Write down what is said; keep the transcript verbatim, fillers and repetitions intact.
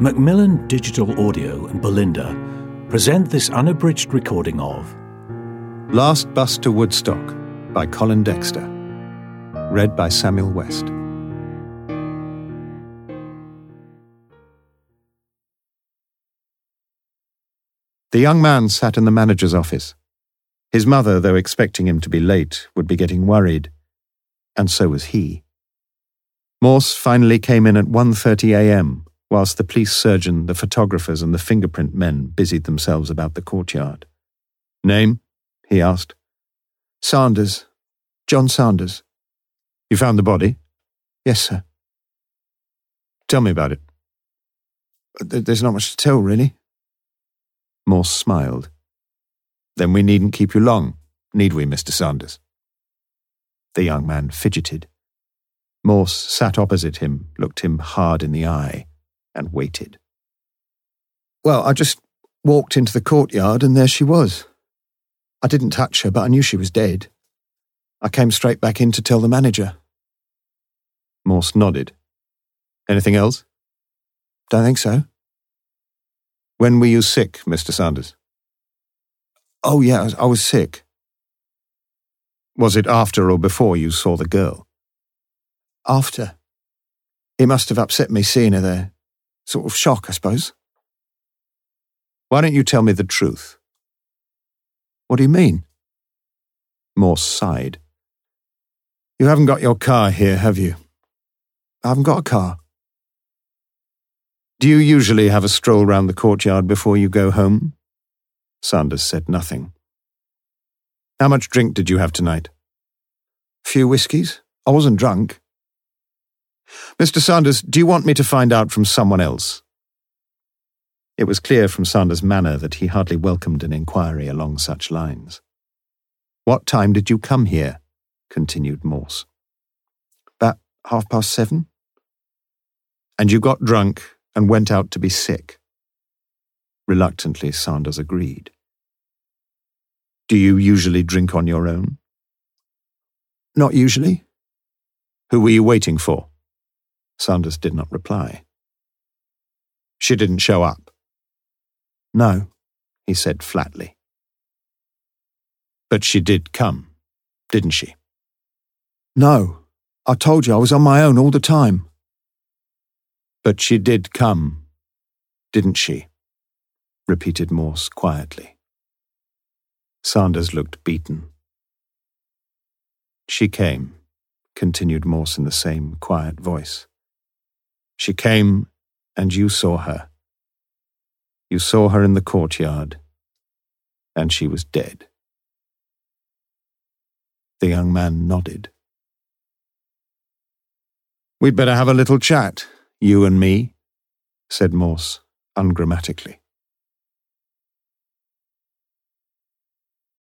Macmillan Digital Audio and Belinda present this unabridged recording of Last Bus to Woodstock by Colin Dexter. Read by Samuel West. The young man sat in the manager's office. His mother, though expecting him to be late, would be getting worried, and so was he. Morse finally came in at one thirty a.m., whilst the police surgeon, the photographers and the fingerprint men busied themselves about the courtyard. "Name?" he asked. Sanders. John Sanders. "You found the body?" "Yes, sir." "Tell me about it." "There's not much to tell, really." Morse smiled. "Then we needn't keep you long, need we, Mister Sanders?" The young man fidgeted. Morse sat opposite him, looked him hard in the eye, and waited. "Well, I just walked into the courtyard and there she was. I didn't touch her, but I knew she was dead. I came straight back in to tell the manager." Morse nodded. "Anything else?" "Don't think so." "When were you sick, Mister Sanders?" "Oh, yeah, I was, I was sick." "Was it after or before you saw the girl?" "After. It must have upset me seeing her there. Sort of shock, I suppose." "Why don't you tell me the truth?" "What do you mean?" Morse sighed. "You haven't got your car here, have you?" "I haven't got a car." "Do you usually have a stroll round the courtyard before you go home?" Sanders said nothing. "How much drink did you have tonight?" "A few whiskies. I wasn't drunk." "Mister Sanders, do you want me to find out from someone else?" It was clear from Sanders' manner that he hardly welcomed an inquiry along such lines. "What time did you come here?" continued Morse. "About half past seven." "And you got drunk and went out to be sick?" Reluctantly, Sanders agreed. "Do you usually drink on your own?" "Not usually." "Who were you waiting for?" Sanders did not reply. "She didn't show up?" "No," he said flatly. "But she did come, didn't she?" "No. I told you I was on my own all the time." "But she did come, didn't she?" repeated Morse quietly. Sanders looked beaten. "She came," continued Morse in the same quiet voice. "She came, and you saw her. You saw her in the courtyard, and she was dead." The young man nodded. "We'd better have a little chat, you and me," said Morse ungrammatically.